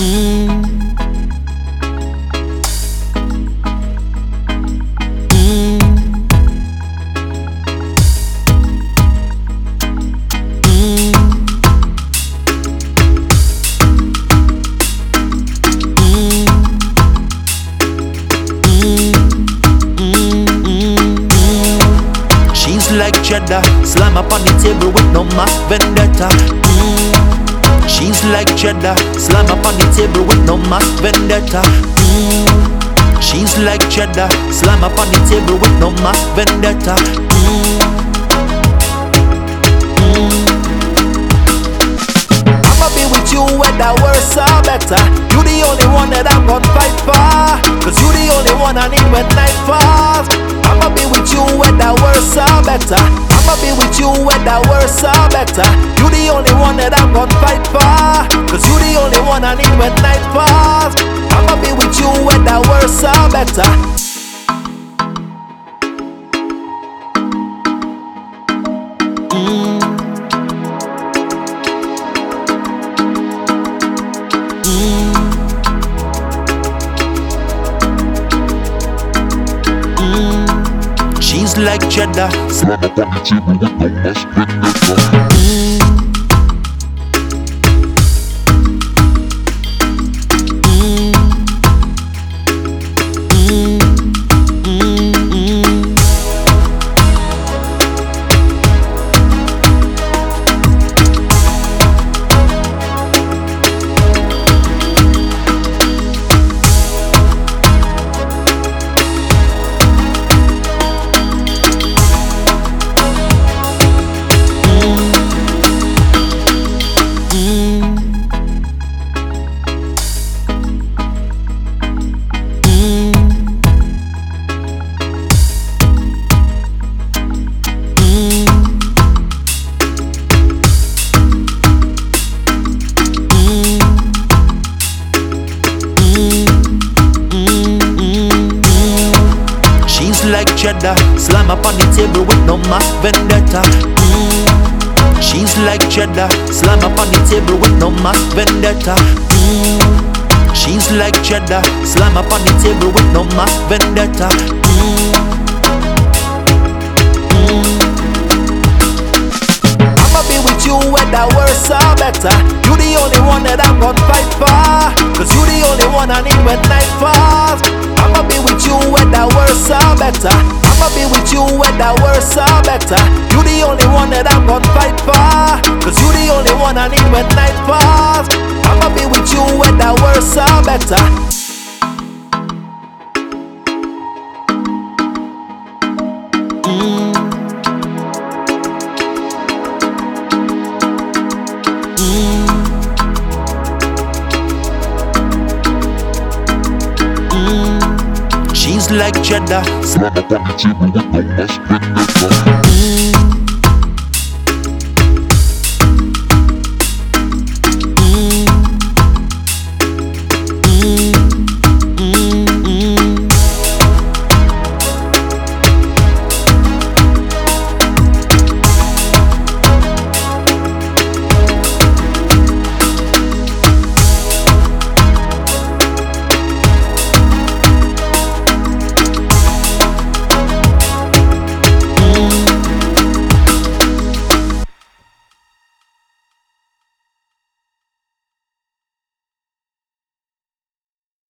She's like cheddar, slam up on the table with no mass vendetta. She's like cheddar, slam up on the table with no mass vendetta. She's like cheddar, slam up on the table with no mass vendetta. I'ma be with you whether worse or better. You the only one that I'm gonna fight for, cause you the only one I need when night falls. I'ma be with you whether worse or better. I'ma be with you whether worse or better. You the only one that I'm gonna fight for, cause you the only one I need when night falls. I'ma be with you whether worse or better. She's like cheddar, slam up on the table with no mass vendetta. like cheddar, slam up on the table with no mass vendetta. She's like cheddar, slam up on the table with no mass vendetta. She's like cheddar, slam up on the table with no mass vendetta. I'ma be with you whether worse or better. You the only one that I'm gonna fight for, cause you the only one I need when night falls. I'ma be with you whether worse or better. I'ma be with you whether worse or better. You the only one that I'm gonna fight for, cause you the only one I need when night falls. I'ma be with you whether worse or better. She's like cheddar, slam up on the table with no mass vendetta.